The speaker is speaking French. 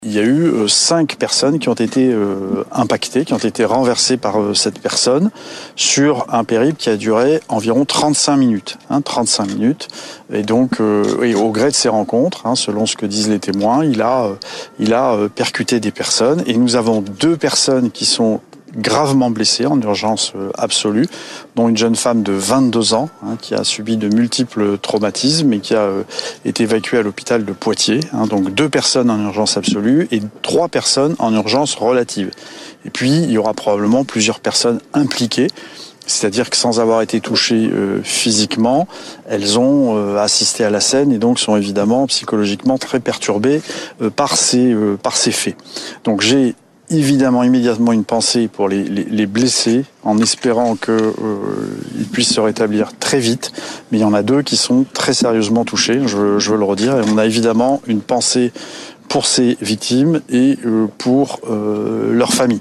Il y a eu 5 personnes qui ont été impactées, qui ont été renversées par cette personne sur un périple qui a duré environ 35 minutes. 35 minutes. Et donc, au gré de ces rencontres, selon ce que disent les témoins, il a percuté des personnes. Et nous avons 2 personnes qui sont gravement blessée en urgence absolue, dont une jeune femme de 22 ans qui a subi de multiples traumatismes et qui a été évacuée à l'hôpital de Poitiers. Donc 2 personnes en urgence absolue et 3 personnes en urgence relative. Et puis il y aura probablement plusieurs personnes impliquées, c'est-à-dire que sans avoir été touchées physiquement, elles ont assisté à la scène et donc sont évidemment psychologiquement très perturbées par ces faits. Donc j'ai évidemment immédiatement une pensée pour les blessés, en espérant qu'ils puissent se rétablir très vite. Mais il y en a 2 qui sont très sérieusement touchés, je veux le redire. Et on a évidemment une pensée pour ces victimes et pour leur famille.